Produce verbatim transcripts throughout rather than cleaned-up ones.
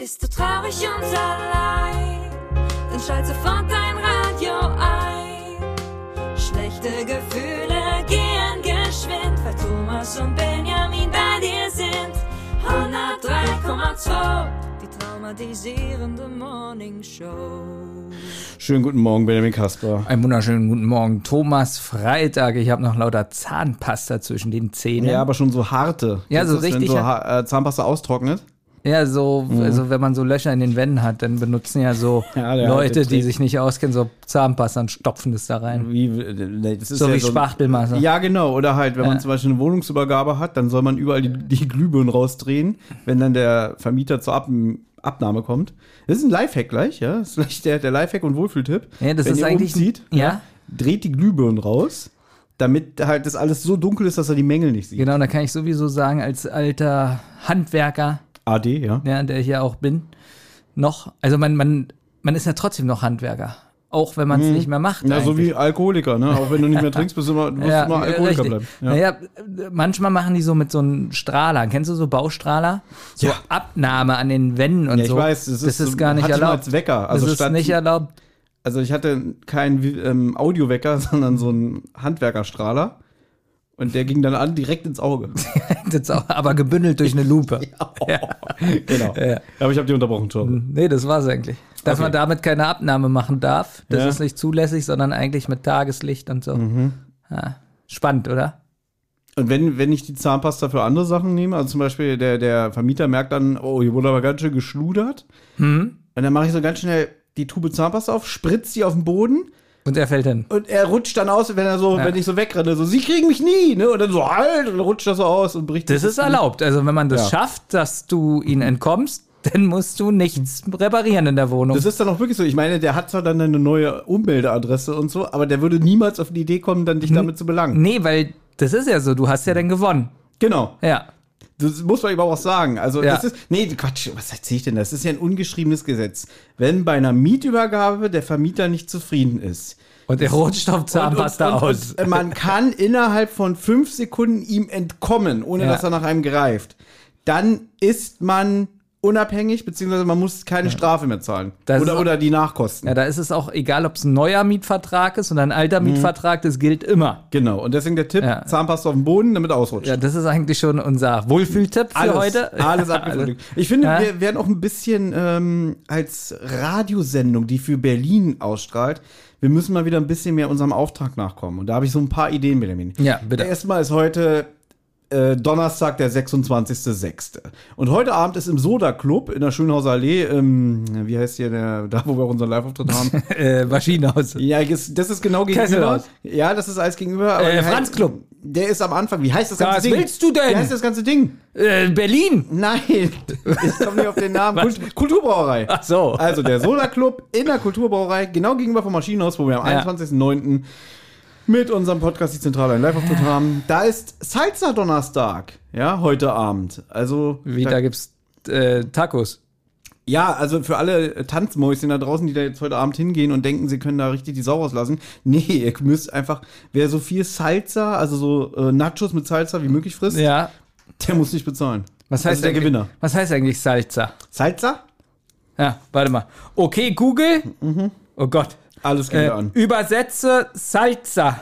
Bist du traurig und allein, dann schalt sofort dein Radio ein. Schlechte Gefühle gehen geschwind, weil Thomas und Benjamin bei dir sind. hundertdrei Komma zwei, die traumatisierende Morning Show. Schönen guten Morgen, Benjamin Kasper. Einen wunderschönen guten Morgen. Thomas Freitag. Ich habe noch lauter Zahnpasta zwischen den Zähnen. Ja, aber schon so harte. Ja, so ist, richtig. Wenn so ha- äh, Zahnpasta austrocknet. Ja, so, Mhm. also wenn man so Löcher in den Wänden hat, dann benutzen ja so Ja, der Leute, alte die Trick. sich nicht auskennen, so Zahnpasta und stopfen das da rein. Wie, nee, das ist So ja wie so, Spachtelmasse. Ja, genau. Oder halt, wenn Ja. man zum Beispiel eine Wohnungsübergabe hat, dann soll man überall die, die Glühbirnen rausdrehen, wenn dann der Vermieter zur Ab- Abnahme kommt. Das ist ein Lifehack gleich, ja. Das ist vielleicht der, der Lifehack und Wohlfühltipp. Ja, das wenn ist ihr eigentlich umzieht, ja. dreht die Glühbirnen raus, damit halt das alles so dunkel ist, dass er die Mängel nicht sieht. Genau, da kann ich sowieso sagen, als alter Handwerker, A D, ja. ja, der ich ja auch bin, noch, also man, man, man ist ja trotzdem noch Handwerker. Auch wenn man es nicht mehr macht. Ja, so eigentlich. wie Alkoholiker, ne? Auch wenn du nicht mehr trinkst, bist du immer, musst Ja, du immer Alkoholiker richtig. bleiben. Ja. Naja, manchmal machen die so mit so einem Strahler. Kennst du so Baustrahler? So Ja. Abnahme an den Wänden und Ja, ich so. weiß, das ist, so- gar nicht hatte ich mal erlaubt. als Wecker. Also das ist statt, nicht erlaubt. also ich hatte keinen ähm, Audiowecker, sondern so einen Handwerkerstrahler. Und der ging dann an direkt ins Auge. Das auch, aber gebündelt durch eine Lupe. Ja. Genau. Ja. Aber ich habe dich unterbrochen, Tom. Nee, das war's eigentlich. Dass Okay. man damit keine Abnahme machen darf, das Ja. ist nicht zulässig, sondern eigentlich mit Tageslicht und so. Mhm. Ja. Spannend, oder? Und wenn, wenn ich die Zahnpasta für andere Sachen nehme, also zum Beispiel der, der Vermieter merkt dann, oh, hier wurde aber ganz schön geschludert. Hm? Und dann mache ich so ganz schnell die Tube Zahnpasta auf, spritze die auf den Boden. Und er fällt hin. Und er rutscht dann aus, wenn er so, Ja. wenn ich so wegrenne, so, sie kriegen mich nie, ne? Und dann so, halt, und dann rutscht er so aus und bricht. Das ist erlaubt. Also wenn man das Ja. schafft, dass du ihn entkommst, dann musst du nichts reparieren in der Wohnung. Das ist dann auch wirklich so. Ich meine, der hat zwar dann eine neue Ummeldeadresse und so, aber der würde niemals auf die Idee kommen, dann dich damit zu belangen. Nee, weil das ist ja so, du hast ja dann gewonnen. Genau. Ja. Das muss man ihm auch sagen. Also, Ja. das ist, nee, Quatsch, was erzähl ich denn? Das ist ja ein ungeschriebenes Gesetz. Wenn bei einer Mietübergabe der Vermieter nicht zufrieden ist, Und er rutscht auf Zahnpasta und, und, aus. Und, man kann innerhalb von fünf Sekunden ihm entkommen, ohne Ja. dass er nach einem greift, dann ist man unabhängig, beziehungsweise man muss keine Strafe mehr zahlen. Das Oder, ist- oder die Nachkosten. Ja, da ist es auch egal, ob es ein neuer Mietvertrag ist oder ein alter Mietvertrag, das gilt immer. Genau. Und deswegen der Tipp, Ja. Zahnpasta auf den Boden, damit er ausrutscht. Ja, das ist eigentlich schon unser Wohlfühltipp für Alles, heute. alles abgefrühstückt. Ich finde, Ja. wir werden auch ein bisschen ähm, als Radiosendung, die für Berlin ausstrahlt, wir müssen mal wieder ein bisschen mehr unserem Auftrag nachkommen. Und da habe ich so ein paar Ideen, Benjamin. Ja, bitte. Erstmal ist heute äh, Donnerstag, der sechsundzwanzigster sechste Und heute Abend ist im Soda Club in der Schönhauser Allee, ähm, wie heißt hier der, da wo wir auch unseren Live-Auftritt haben. Äh, Maschinenhaus. Ja, ist- das ist genau gegenüber. Kesselhaus. Ja, das ist alles gegenüber. Aber Äh, wie heißt- Franz Club. Der ist am Anfang. Wie heißt das ganze Was Ding? willst du denn? Wie heißt das ganze Ding? Äh, Berlin. Nein, ich komme nicht auf den Namen. Kult Kulturbrauerei. Ach so. Also der Soda Club in der Kulturbrauerei, genau gegenüber vom Maschinenhaus, wo wir am Ja. einundzwanzigsten neunten mit unserem Podcast Die Zentrale einen Live-Auftritt haben. Da ist Salsa-Donnerstag, ja, heute Abend. Also, Wie, da gibt's äh, Tacos. ja, also für alle Tanzmäuschen da draußen, die da jetzt heute Abend hingehen und denken, sie können da richtig die Sau rauslassen. Nee, ihr müsst einfach, wer so viel Salsa, also so äh, Nachos mit Salsa wie möglich frisst, Ja. der muss nicht bezahlen. Was heißt also der eigentlich- Gewinner. Was heißt eigentlich Salsa? Salsa? Ja, warte mal. Okay, Google. Oh Gott. Alles geht Äh, an. übersetze Salsa.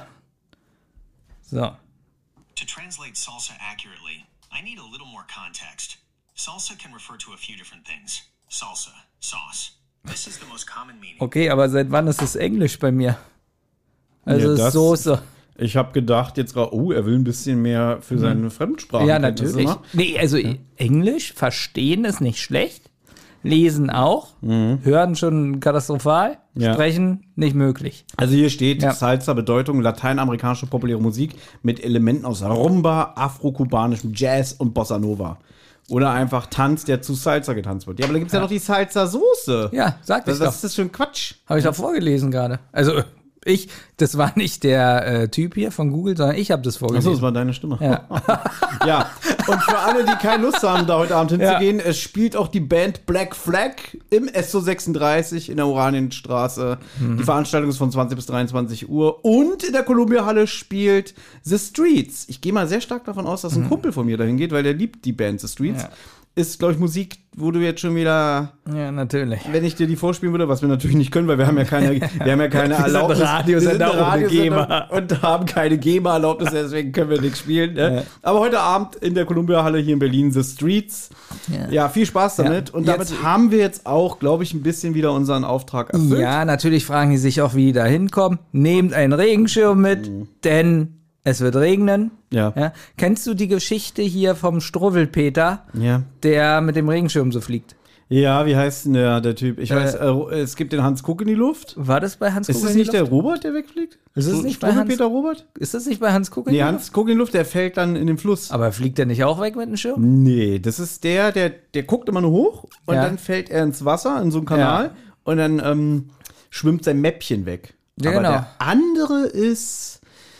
So. To translate salsa accurately, I need a little more context. Salsa can refer to a few different things. Salsa, sauce. This is the most common meaning. Okay, aber seit wann ist es Englisch bei mir? Also Ja, es ist das- Soße. Ich habe gedacht, jetzt gerade, oh, er will ein bisschen mehr für seine Fremdsprache. Ja, natürlich. Nee, also Englisch, verstehen ist nicht schlecht. Lesen auch. Hören schon katastrophal. Ja. Sprechen nicht möglich. Also hier steht Ja. Salsa Bedeutung lateinamerikanische populäre Musik mit Elementen aus Rumba, afrokubanischem Jazz und Bossa Nova. Oder einfach Tanz, der zu Salsa getanzt wird. Ja, aber da gibt's ja, noch die Salsa-Soße. Ja, sag Was, ich was doch. ist das für ein Quatsch? Habe ich doch vorgelesen gerade. Also ich, das war nicht der äh, Typ hier von Google, sondern ich habe das Achso, vorgelesen. das war deine Stimme. Ja. Ja, und für alle, die keine Lust haben, da heute Abend hinzugehen, es spielt auch die Band Black Flag im S O sechsunddreißig in der Oranienstraße. Mhm. Die Veranstaltung ist von zwanzig bis dreiundzwanzig Uhr. Und in der Columbia-Halle spielt The Streets. Ich gehe mal sehr stark davon aus, dass ein Kumpel von mir dahin geht, weil der liebt die Band The Streets. Mhm. Ja. Ist, glaube ich, Musik, wo du jetzt schon wieder, Ja, natürlich. wenn ich dir die vorspielen würde, was wir natürlich nicht können, weil wir haben ja keine, wir haben ja keine sind Erlaubnis. Radiosender Wir sind ohne Radiosender GEMA. und haben keine GEMA-Erlaubnis, deswegen können wir nichts spielen. Ne? Ja. Aber heute Abend in der Columbia-Halle hier in Berlin, The Streets. Ja. Ja, viel Spaß damit. Ja. Und damit Jetzt- haben wir jetzt auch, glaube ich, ein bisschen wieder unseren Auftrag erfüllt. Ja, natürlich fragen die sich auch, wie die da hinkommen. Nehmt einen Regenschirm mit, denn es wird regnen. Ja. Ja. Kennst du die Geschichte hier vom Struwwelpeter, Ja. der mit dem Regenschirm so fliegt? Ja, wie heißt denn der, der Typ? Ich Äh, weiß, äh, es gibt den Hans Kuck in die Luft. War das bei Hans Kuck? Ist es in die nicht der Luft? Robert, der wegfliegt? Ist es Stru- nicht bei Hans- Struwwelpeter Robert? Ist das nicht bei Hans Kuck? in Nee, die Hans Kuck in die Luft, der fällt dann in den Fluss. Luft? Aber fliegt der nicht auch weg mit dem Schirm? Nee, das ist der, der, der guckt immer nur hoch und Ja. dann fällt er ins Wasser, in so einen Kanal Ja. und dann ähm, schwimmt sein Mäppchen weg. Ja, Aber genau. der andere ist.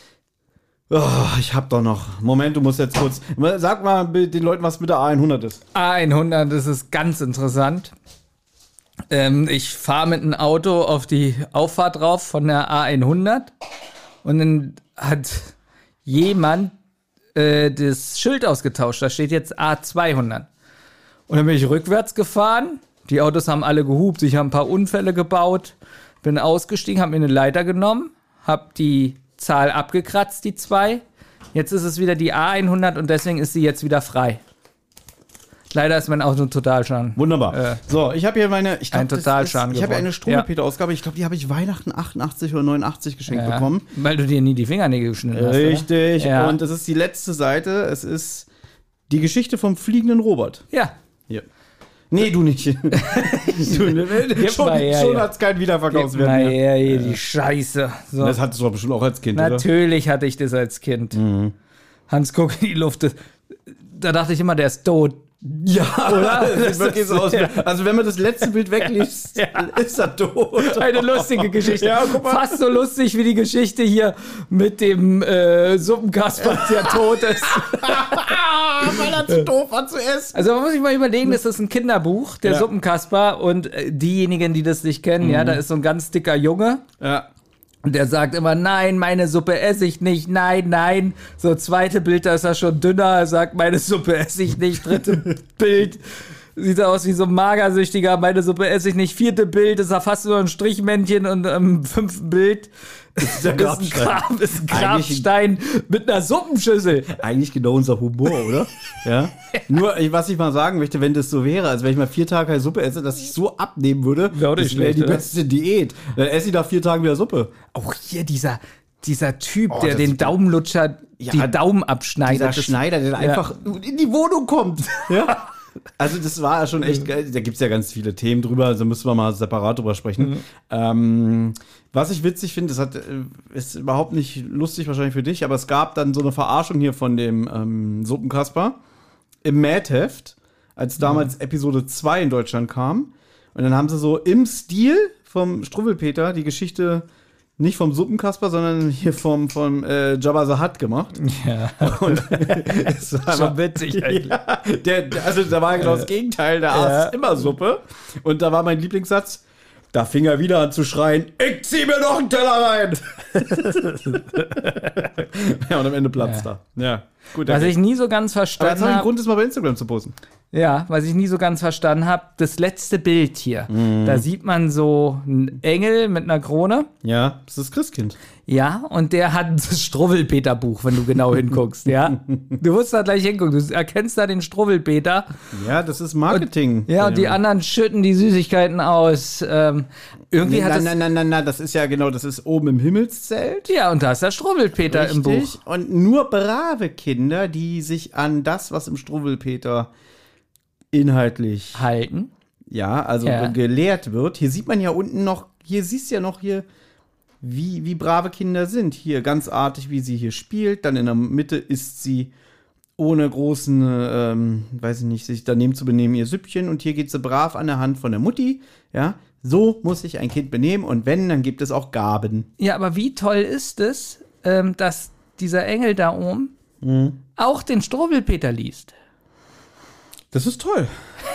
Oh, ich hab doch noch. Moment, du musst jetzt kurz. Sag mal den Leuten, was mit der A hundert ist. A hundert, das ist ganz interessant. Ähm, ich fahre mit einem Auto auf die Auffahrt drauf von der A hundert und dann hat jemand äh, das Schild ausgetauscht. Da steht jetzt A zweihundert. Und dann bin ich rückwärts gefahren. Die Autos haben alle gehupt. Ich habe ein paar Unfälle gebaut. Bin ausgestiegen, habe mir eine Leiter genommen, habe die Zahl abgekratzt, die zwei. Jetzt ist es wieder die A hundert und deswegen ist sie jetzt wieder frei. Leider ist mein Auto ein Totalschaden. Wunderbar. Äh, so, ich habe hier meine. Ich glaub, ein das ist- Totalschaden Ich habe ja geworden. eine Struwwelpeter-Ausgabe. Ich glaube, die habe ich Weihnachten achtundachtzig oder neunundachtzig geschenkt Ja, bekommen. weil du dir nie die Fingernägel geschnitten hast. Richtig. Oder? Ja. Und das ist die letzte Seite. Es ist die Geschichte vom fliegenden Robert. Ja. Hier. Nee, du nicht. du, ne, schon mal her, schon ja. hat es keinen Gib Wiederverkaufswert mal mehr. her, hier, die Scheiße. So. Das hattest du doch bestimmt auch als Kind, oder? Natürlich hatte ich das als Kind. Hans Kuck in die Luft. das- Da dachte ich immer, der ist tot. Ja, Oder? das sieht wirklich so aus. Also wenn man das letzte Bild wegliest, ist er tot. Eine lustige Geschichte. Ja, guck mal. Fast so lustig wie die Geschichte hier mit dem äh, Suppenkasper, der tot ist. Weil er zu doof war zu essen. Also man muss sich mal überlegen, das ist ein Kinderbuch, der Ja. Suppenkasper. Und äh, diejenigen, die das nicht kennen, ja, da ist so ein ganz dicker Junge. Ja. Und der sagt immer, nein, meine Suppe esse ich nicht, nein, nein. So, zweite Bild, da ist er schon dünner, er sagt, meine Suppe esse ich nicht. Dritte Bild, sieht er aus wie so ein Magersüchtiger, meine Suppe esse ich nicht. Vierte Bild, ist er fast nur ein Strichmännchen und im fünften Bild ist, der ein, Grabstein. Grab, ist ein Eigentlich- Grabstein mit einer Suppenschüssel. Eigentlich genau unser Humor, oder? Ja. Nur, ich- was ich mal sagen möchte, wenn das so wäre, als wenn ich mal vier Tage keine Suppe esse, dass ich so abnehmen würde, Wäre auch nicht das wäre schlecht, die oder? beste Diät. Dann esse ich nach vier Tagen wieder Suppe. Auch hier dieser, dieser Typ, Oh, der das den ist- Daumenlutscher Ja, die Daumen abschneidet. Dieser Das- Schneider, der Ja. einfach in die Wohnung kommt. Ja. Also das war schon echt geil. Da gibt es ja ganz viele Themen drüber, also müssen wir mal separat drüber sprechen. Ähm, was ich witzig finde, das hat, äh, ist überhaupt nicht lustig wahrscheinlich für dich, aber es gab dann so eine Verarschung hier von dem ähm, Suppenkasper im Mad-Heft, als damals Episode zwei in Deutschland kam. Und dann haben sie so im Stil vom Struwwelpeter die Geschichte nicht vom Suppenkasper, sondern hier vom, vom äh, Jabba the Hutt gemacht. Ja. Und es war Schon aber- witzig eigentlich. Ja, der, der- also da war genau das Gegenteil, der Ja. aß immer Suppe. Und da war mein Lieblingssatz, da fing er wieder an zu schreien, ich zieh mir noch einen Teller rein. Ja, und am Ende platzt er. Ja, gut. Was okay. ich nie so ganz Aber jetzt verstanden habe ich einen habe. Grund, das mal bei Instagram zu posten. Ja, was ich nie so ganz verstanden habe, das letzte Bild hier. Da sieht man so einen Engel mit einer Krone. Ja, das ist Christkind. Ja, und der hat das Struwwelpeter-Buch, wenn du genau hinguckst, ja. Du musst da gleich hingucken, du erkennst da den Struwwelpeter. Ja, das ist Marketing. Ja, und die anderen schütten die Süßigkeiten aus. Ähm, irgendwie Nee, hat nein, es. nein, nein, nein, nein, das ist ja genau, das ist oben im Himmelszelt. Ja, und da ist der Struwwelpeter im Buch. Richtig. Und nur brave Kinder, die sich an das, was im Struwwelpeter inhaltlich, Halten. ja, also Ja. gelehrt wird. Hier sieht man ja unten noch, hier siehst du ja noch hier, wie, wie brave Kinder sind. Hier ganz artig, wie sie hier spielt. Dann in der Mitte isst sie ohne großen, ähm, weiß ich nicht, sich daneben zu benehmen, ihr Süppchen. Und hier geht sie brav an der Hand von der Mutti. Ja, so muss sich ein Kind benehmen. Und wenn, dann gibt es auch Gaben. Ja, aber wie toll ist es, ähm, dass dieser Engel da oben auch den Struwwelpeter liest. Das ist toll.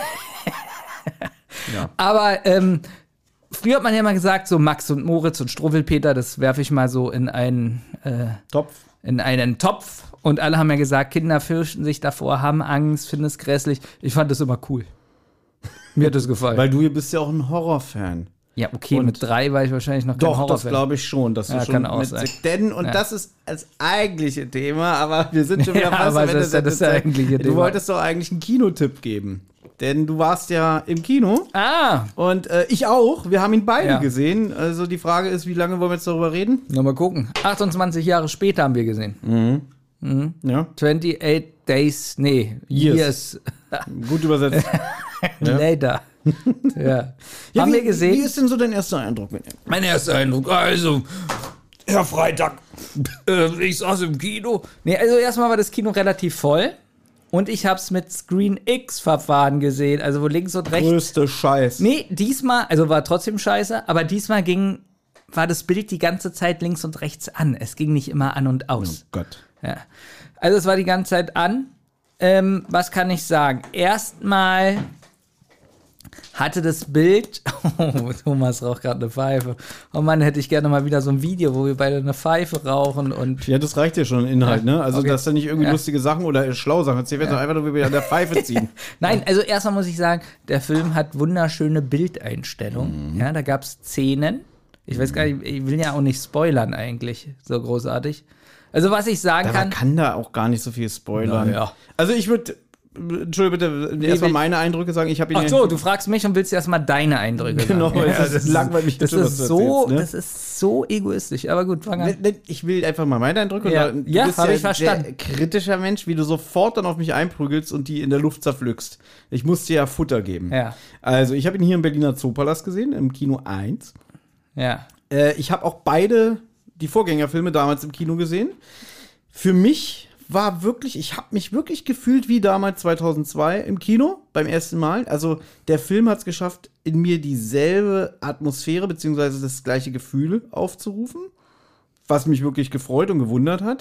Aber ähm, früher hat man ja mal gesagt, so Max und Moritz und Struwwelpeter, das werfe ich mal so in einen, äh, Topf. in einen Topf. Und alle haben ja gesagt, Kinder fürchten sich davor, haben Angst, finden es grässlich. Ich fand das immer cool. Mir hat das gefallen. Weil du bist ja auch ein Horrorfan. Ja, okay, Und mit drei war ich wahrscheinlich noch kein Doch, das Horrorfan. glaube ich schon. Dass Ja, du schon kann auch mit sein. Denn, und Ja. das ist das eigentliche Thema, aber wir sind schon wieder Ja, fast aber am Ende das ist ja der das Zeit. eigentliche Du Thema. wolltest doch eigentlich einen Kinotipp geben. Denn du warst ja im Kino Ah, und äh, ich auch. Wir haben ihn beide Ja. gesehen. Also die Frage ist, wie lange wollen wir jetzt darüber reden? na mal gucken. achtundzwanzig Jahre später haben wir gesehen. Ja, achtundzwanzig Days, nee, Years. Years, gut übersetzt. later. ja. Ja, haben wie, wir gesehen? Wie ist denn so dein erster Eindruck mit ihm? Mein erster Eindruck, also, Herr Freitag, äh, ich saß im Kino. Nee, also erstmal war das Kino relativ voll und ich hab's mit Screen X-Verfahren gesehen, also wo links und rechts. Größte Scheiß. Nee, diesmal, also war trotzdem scheiße, aber diesmal ging, war das Bild die ganze Zeit links und rechts an. Es ging nicht immer an und aus. Oh Gott. Ja. Also es war die ganze Zeit an. Ähm, was kann ich sagen? Erstmal hatte das Bild, oh, Thomas raucht gerade eine Pfeife. Oh Mann, hätte ich gerne mal wieder so ein Video, wo wir beide eine Pfeife rauchen und Ja, das reicht ja schon Inhalt, Ja, ne? Also, okay. dass da nicht irgendwie Ja. lustige Sachen oder schlaue Sachen erzählt werden, sondern einfach nur, wie wir an der Pfeife ziehen. Nein, also erstmal muss ich sagen, der Film hat wunderschöne Bildeinstellungen. Mhm. Ja, da gab es Szenen. Ich weiß gar nicht, ich will ja auch nicht spoilern eigentlich, so großartig. Also was ich sagen Aber kann, kann da auch gar nicht so viel spoilern. Na ja. Also ich würde, Entschuldigung, bitte, erstmal will- meine Eindrücke sagen. Ich habe ihn ach ja- so, du fragst mich und willst erstmal deine Eindrücke Genau, sagen. es ist langweilig, das schon, was ist du so, erzählst, ne? das ist so egoistisch. Aber gut, fang an. Ne, ne, Ich will einfach mal meine Eindrücke. Ja. und du Ja, bist hab ja ich verstanden. Ein kritischer Mensch, wie du sofort dann auf mich einprügelst und die in der Luft zerpflückst. Ich muss dir ja Futter geben. Ja. Also, ich habe ihn hier im Berliner Zoopalast gesehen, im Kino eins. Ja. Äh, ich habe auch beide, die Vorgängerfilme damals im Kino gesehen. Für mich war wirklich, ich habe mich wirklich gefühlt wie damals zweitausendzwei im Kino beim ersten Mal. Also der Film hat es geschafft, in mir dieselbe Atmosphäre beziehungsweise das gleiche Gefühl aufzurufen, was mich wirklich gefreut und gewundert hat.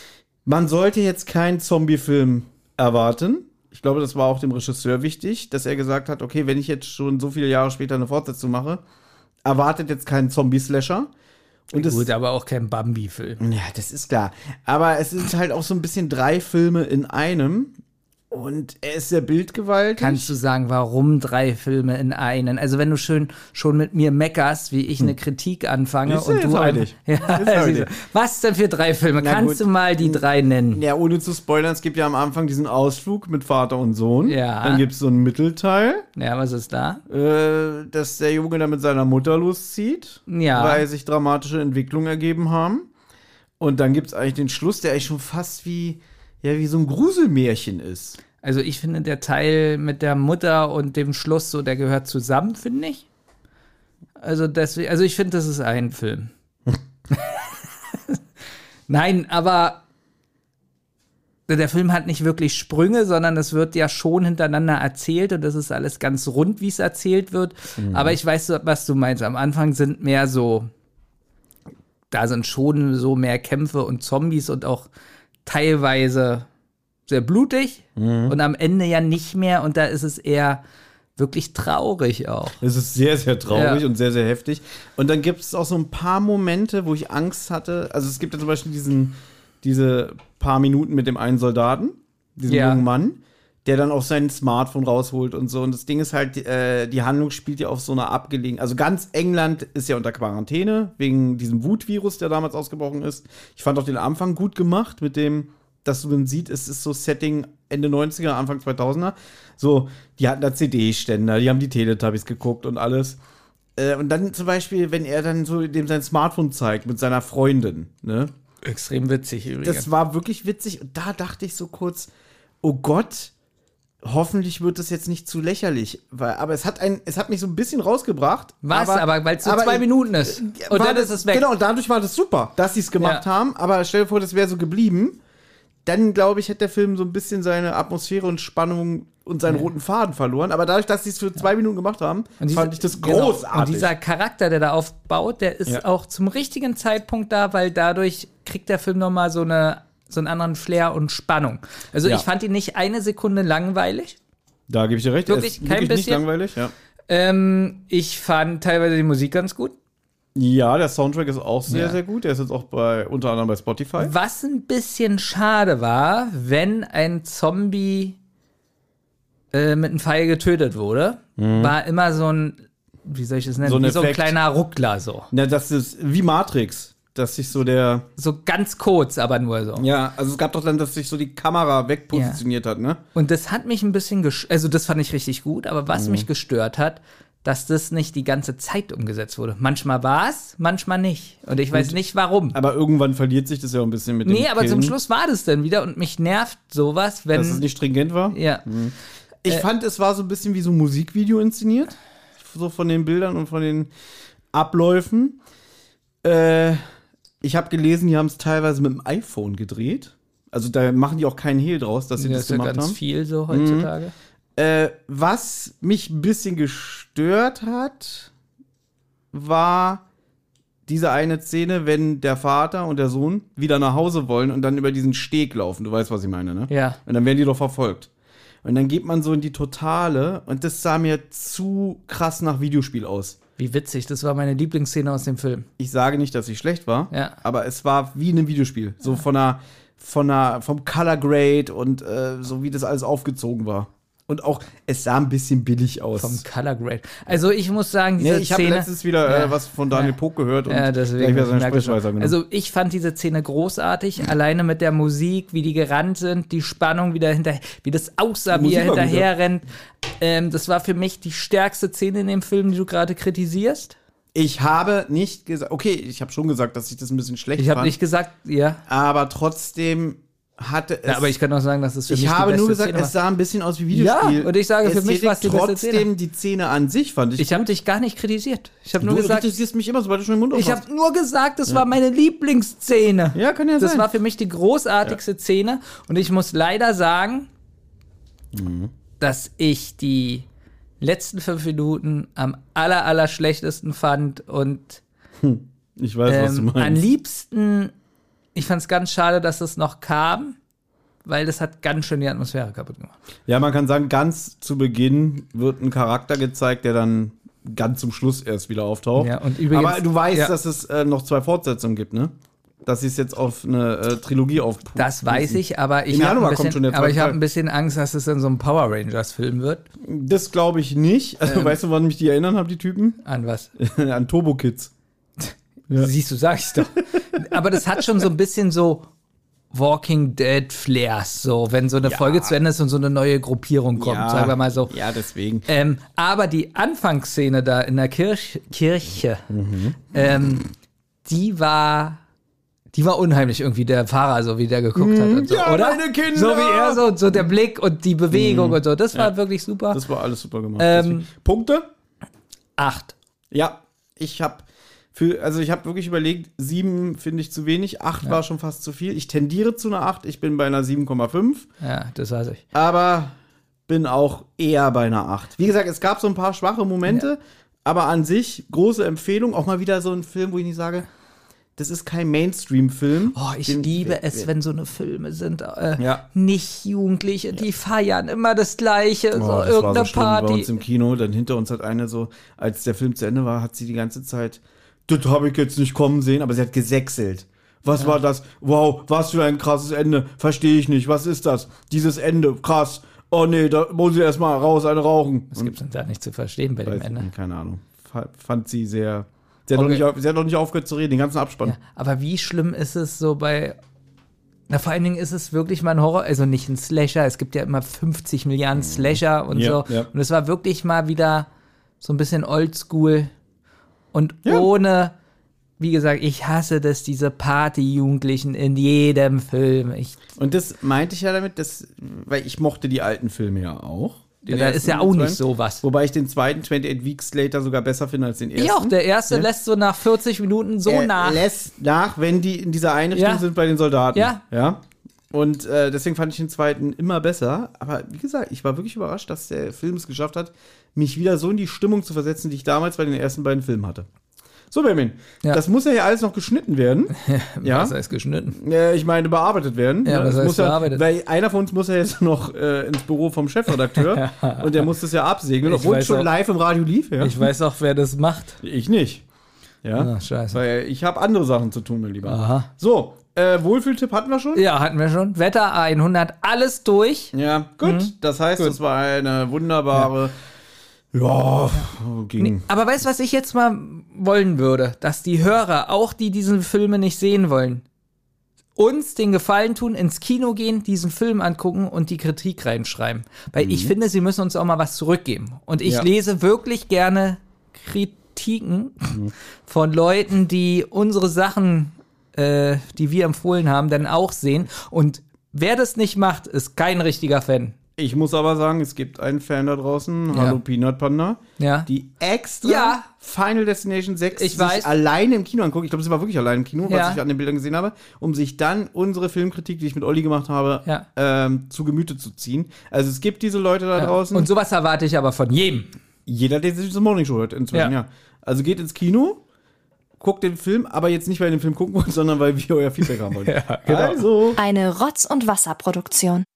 Man sollte jetzt keinen Zombie-Film erwarten. Ich glaube, das war auch dem Regisseur wichtig, dass er gesagt hat, okay, wenn ich jetzt schon so viele Jahre später eine Fortsetzung mache, erwartet jetzt keinen Zombie-Slasher. Und das, Gut, aber auch kein Bambi-Film. ja, das ist klar. Aber es sind halt auch so ein bisschen drei Filme in einem. Und er ist sehr bildgewaltig. Kannst du sagen, warum drei Filme in einen? Also wenn du schön schon mit mir meckerst, wie ich eine Kritik anfange Ist ja und jetzt du heilig. Ja, Ist heilig. siehst du. Was denn für drei Filme? Na Kannst gut. du mal die drei nennen? Ja, ohne zu spoilern, es gibt ja am Anfang diesen Ausflug mit Vater und Sohn. Ja. Dann gibt es so einen Mittelteil, Ja, was ist da? äh, dass der Junge dann mit seiner Mutter loszieht, Ja. weil sich dramatische Entwicklungen ergeben haben. Und dann gibt es eigentlich den Schluss, der eigentlich schon fast wie, ja, wie so ein Gruselmärchen ist. Also ich finde, der Teil mit der Mutter und dem Schluss, so, der gehört zusammen, finde ich. Also deswegen, also ich finde, das ist ein Film. Nein, aber der Film hat nicht wirklich Sprünge, sondern es wird ja schon hintereinander erzählt und das ist alles ganz rund, wie es erzählt wird. Aber ich weiß, was du meinst. Am Anfang sind mehr so, da sind schon so mehr Kämpfe und Zombies und auch teilweise sehr blutig und am Ende ja nicht mehr und da ist es eher wirklich traurig auch. Es ist sehr, sehr traurig Ja. und sehr, sehr heftig. Und dann gibt es auch so ein paar Momente, wo ich Angst hatte. Also es gibt ja zum Beispiel diesen, diese paar Minuten mit dem einen Soldaten, diesem Ja. jungen Mann, der dann auch sein Smartphone rausholt und so. Und das Ding ist halt, äh, die Handlung spielt ja auf so einer abgelegenen, also ganz England ist ja unter Quarantäne, wegen diesem Wutvirus, der damals ausgebrochen ist. Ich fand auch den Anfang gut gemacht mit dem, dass du dann siehst, es ist so Setting Ende neunziger, Anfang zweitausender. So, die hatten da C D-Ständer, die haben die Teletubbies geguckt und alles. Äh, und dann zum Beispiel, wenn er dann so dem sein Smartphone zeigt mit seiner Freundin, ne? Extrem witzig übrigens. Das war wirklich witzig. Und da dachte ich so kurz, oh Gott, hoffentlich wird das jetzt nicht zu lächerlich. Weil, aber es hat, ein, es hat mich so ein bisschen rausgebracht. Was? Aber, weil es so aber zwei ich- Minuten ist. Und war dann das, ist es weg. Genau, und dadurch war das super, dass sie es gemacht Ja. haben. Aber stell dir vor, das wäre so geblieben. Dann, glaube ich, hätte der Film so ein bisschen seine Atmosphäre und Spannung und seinen roten Faden verloren. Aber dadurch, dass sie es für zwei Minuten gemacht haben, Und diese- fand ich das genau. großartig. Und dieser Charakter, der da aufbaut, der ist Ja. auch zum richtigen Zeitpunkt da, weil dadurch kriegt der Film nochmal so, eine, so einen anderen Flair und Spannung. Also Ja. ich fand ihn nicht eine Sekunde langweilig. Da gebe ich dir recht. Er Wirklich ist kein wirklich nicht bisschen? langweilig. Ja. Ähm, ich fand teilweise die Musik ganz gut. ja, der Soundtrack ist auch sehr, Ja. sehr gut. Der ist jetzt auch bei, unter anderem bei Spotify. Was ein bisschen schade war, wenn ein Zombie äh, mit einem Pfeil getötet wurde, mhm. war immer so ein, wie soll ich das nennen, so ein, wie so ein Effekt. kleiner Ruckler so. Na, das ist wie Matrix, dass sich so der... So ganz kurz, aber nur so. Ja, also es gab doch dann, dass sich so die Kamera wegpositioniert ja. hat, ne? Und das hat mich ein bisschen, gest- also das fand ich richtig gut, aber was mhm. mich gestört hat, dass das nicht die ganze Zeit umgesetzt wurde. Manchmal war es, manchmal nicht. Und ich weiß und, nicht, warum. Aber irgendwann verliert sich das ja auch ein bisschen mit dem Nee, aber Killen. zum Schluss war das dann wieder und mich nervt sowas, wenn... Dass es nicht stringent war? Ja. Mhm. Ich äh, fand, es war so ein bisschen wie so ein Musikvideo inszeniert. So von den Bildern und von den Abläufen. Äh, ich habe gelesen, die haben es teilweise mit dem iPhone gedreht. Also da machen die auch keinen Hehl draus, dass sie ja, das ist ja gemacht ganz haben. viel so heutzutage. Mhm. Äh, was mich ein bisschen gestört hat, war diese eine Szene, wenn der Vater und der Sohn wieder nach Hause wollen und dann über diesen Steg laufen. Du weißt, was ich meine, ne? Ja. Und dann werden die doch verfolgt. Und dann geht man so in die Totale und das sah mir zu krass nach Videospiel aus. Wie witzig, das war meine Lieblingsszene aus dem Film. Ich sage nicht, dass sie schlecht war, ja. aber es war wie in einem Videospiel. So von einer, von einer, vom Color Grade und äh, so wie das alles aufgezogen war. Und auch, es sah ein bisschen billig aus. Vom Color Grade. Also ich muss sagen, diese nee, ich habe Szene... letztens wieder ja. äh, was von Daniel ja. Pog gehört und ja, deswegen wieder seine merke Sprechweise genommen. Also ich fand diese Szene großartig, alleine mit der Musik, wie die gerannt sind, die Spannung wieder hinterher, wie das aussah, wie er hinterher rennt. Ähm, das war für mich die stärkste Szene in dem Film, die du gerade kritisierst. Ich habe nicht gesagt, okay, ich habe schon gesagt, dass ich das ein bisschen schlecht Ich habe fand. nicht gesagt, ja. Aber trotzdem hatte es... Ja, aber ich kann auch sagen, dass es für ich mich die habe beste nur gesagt, Szene es sah ein bisschen aus wie Videospiel. Ja, und ich sage, für mich war es die beste trotzdem Szene. die Szene an sich, fand ich. Ich habe dich gar nicht kritisiert. Ich habe nur du gesagt, kritisierst mich immer, sobald du schon den Mund ich aufmachst. habe nur gesagt, das ja. war meine Lieblingsszene. Ja, kann ja das sein. Das war für mich die großartigste ja. Szene. Und ich muss leider sagen, mhm. dass ich die letzten fünf Minuten am aller, aller schlechtesten fand. Und hm. ich weiß, ähm, was du meinst. Am liebsten, ich fand es ganz schade, dass es noch kam, weil das hat ganz schön die Atmosphäre kaputt gemacht. Ja, man kann sagen, ganz zu Beginn wird ein Charakter gezeigt, der dann ganz zum Schluss erst wieder auftaucht. Ja, und übrigens, aber du weißt, ja. dass es äh, noch zwei Fortsetzungen gibt, ne? Dass sie es jetzt auf eine äh, Trilogie aufpusten. Das weiß ich, aber ich habe ein, hab ein bisschen Angst, dass es dann so ein Power Rangers-Film wird. Das glaube ich nicht. Also, ähm, weißt du, woran mich die erinnern haben, die Typen? An was? An Turbo Kids. Ja. Siehst du, sag ich's doch. Aber das hat schon so ein bisschen so Walking Dead Flares, so, wenn so eine ja. Folge zu Ende ist und so eine neue Gruppierung kommt, ja. sagen wir mal so. Ja, deswegen. Ähm, aber die Anfangsszene da in der Kirch, Kirche, mhm. ähm, die war, die war unheimlich irgendwie, der Fahrer, so wie der geguckt mhm. hat und so, ja, oder? Meine Kinder! So wie er, so, so der Blick und die Bewegung mhm. und so, das war ja. wirklich super. Das war alles super gemacht. Ähm, Punkte? Acht. Ja, ich habe Für, also ich habe wirklich überlegt, sieben finde ich zu wenig, acht ja. war schon fast zu viel. Ich tendiere zu einer acht, ich bin bei einer sieben Komma fünf. Ja, das weiß ich. Aber bin auch eher bei einer acht. Wie gesagt, es gab so ein paar schwache Momente, ja. aber an sich große Empfehlung. Auch mal wieder so ein Film, wo ich nicht sage, das ist kein Mainstream-Film. Oh, ich Den, liebe wer, es, wer, wenn so eine Filme sind, äh, ja. nicht Jugendliche, ja. die feiern immer das Gleiche, oh, so das irgendeine war so schlimm Party. Bei uns im Kino, dann hinter uns hat eine so, als der Film zu Ende war, hat sie die ganze Zeit, das habe ich jetzt nicht kommen sehen, aber sie hat gesächselt. Was ja. war das? Wow, was für ein krasses Ende. Verstehe ich nicht. Was ist das? Dieses Ende, krass. Oh nee, da muss ich erstmal raus, eine rauchen. Was gibt es denn da nicht zu verstehen bei dem Ende? Keine Ahnung. Fand sie sehr... Sie hat, okay. noch nicht, sie hat noch nicht aufgehört zu reden, den ganzen Abspann. Ja, aber wie schlimm ist es so bei... Na, vor allen Dingen ist es wirklich mal ein Horror, also nicht ein Slasher. Es gibt ja immer fünfzig Milliarden Slasher und ja, so. Ja. Und es war wirklich mal wieder so ein bisschen oldschool. Und ja. ohne... Wie gesagt, ich hasse das, diese Party-Jugendlichen in jedem Film. Ich und das meinte ich ja damit, dass, weil ich mochte die alten Filme ja auch. Ja, da ist ja auch nicht sowas. Wobei ich den zweiten twenty-eight Weeks Later sogar besser finde als den ersten. Ja, auch der erste ja. lässt so nach vierzig Minuten so er nach. lässt nach, wenn die in dieser Einrichtung ja. sind bei den Soldaten. Ja. ja? Und äh, deswegen fand ich den zweiten immer besser. Aber wie gesagt, ich war wirklich überrascht, dass der Film es geschafft hat, mich wieder so in die Stimmung zu versetzen, die ich damals bei den ersten beiden Filmen hatte. So, Benjamin, ja. das muss ja hier alles noch geschnitten werden. ja. Was heißt geschnitten? Äh, ich meine, bearbeitet werden. Ja, was das heißt muss ja, bearbeitet? weil einer von uns muss ja jetzt noch äh, ins Büro vom Chefredakteur und der muss das ja absegnen, obwohl es schon auch, live im Radio lief. Ja? Ich weiß auch, wer das macht. Ich nicht. Ja, Ach, scheiße. Weil ich habe andere Sachen zu tun, mein Lieber. Aha. So, Äh, Wohlfühltipp hatten wir schon? Ja, hatten wir schon. Wetter A hundert, alles durch. Ja, gut. Mhm. Das heißt, es war eine wunderbare. Ja, ja ging. Nee, aber weißt du, was ich jetzt mal wollen würde? Dass die Hörer, auch die diese Filme nicht sehen wollen, uns den Gefallen tun, ins Kino gehen, diesen Film angucken und die Kritik reinschreiben. Weil mhm. ich finde, sie müssen uns auch mal was zurückgeben. Und ich ja. lese wirklich gerne Kritiken mhm. von Leuten, die unsere Sachen, äh, die wir empfohlen haben, dann auch sehen. Und wer das nicht macht, ist kein richtiger Fan. Ich muss aber sagen, es gibt einen Fan da draußen, ja. Hallo Peanut Panda, ja. die extra ja. Final Destination sechs ich sich weiß. alleine im Kino anguckt. Ich glaube, sie war wirklich alleine im Kino, ja. was ich an den Bildern gesehen habe, um sich dann unsere Filmkritik, die ich mit Olli gemacht habe, ja. ähm, zu Gemüte zu ziehen. Also es gibt diese Leute da ja. draußen. Und sowas erwarte ich aber von jedem. Jeder, der sich diese Morning Show hört inzwischen, ja. ja. Also geht ins Kino, guckt den Film, aber jetzt nicht, weil ihr den Film gucken wollt, sondern weil wir euer Feedback haben wollen. ja, genau. Also. Eine Rotz- und Wasserproduktion.